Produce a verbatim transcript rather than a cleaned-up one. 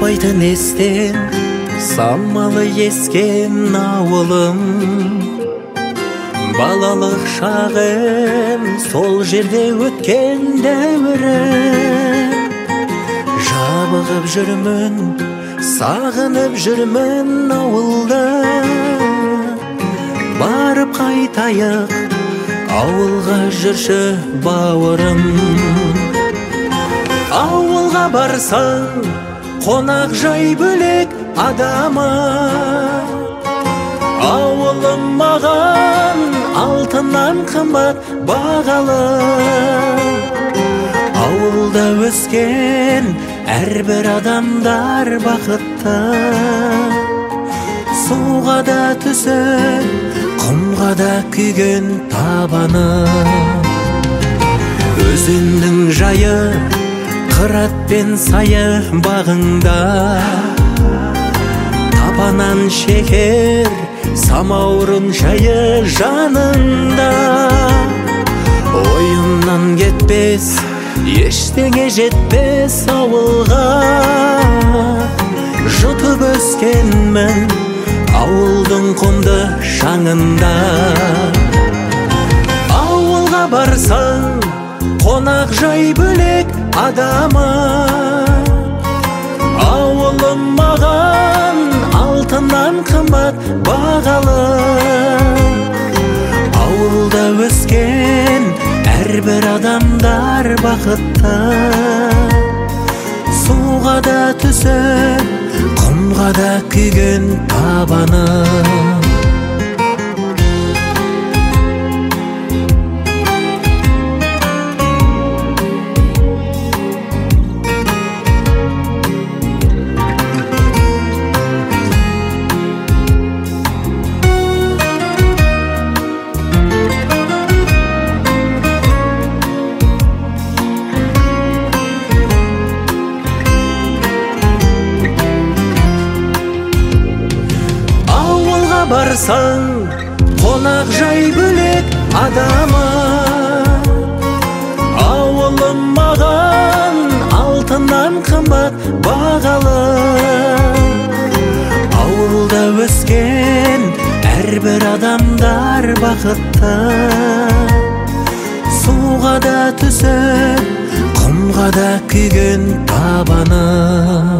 Шықпайтын естен самалы ескен ауылым, балалық шағым сол жерде өткен дәуірім. Жабығып жүрмін, сағынып жүрмін ауылда, барып қайтайық ауылға жүрші бауырым. Ауылға барсаң қонақ жай бөлек адама, ауылым маған алтыннан қымбат бағалы. Ауылда өскен әрбір адамдар бақытты, суға да түсіп, құмға да күйген табаны. Өзеннің жайы, қырат пен сайы бағыңда, табанан шекер, самаурын шайы жанында. Ойымнан кетпес, ештеңе жетпес ауылға, жұтып өскенмін ауылдың құмды шаңында. Ауылға барсаң қонақ жай бөлек адама, ауылым маған алтыннан қымбат бағалы. Ауылда өскен әрбір адамдар бақытты, суға да түсіп, құмға да күйген табаны. Барсаң қонақ жай бөлек адама, ауылым маған алтыннан қымбат бағалы. Ауылда өскен әрбір адамдар бақытты, суға да түсіп, құмға да күйген табаны.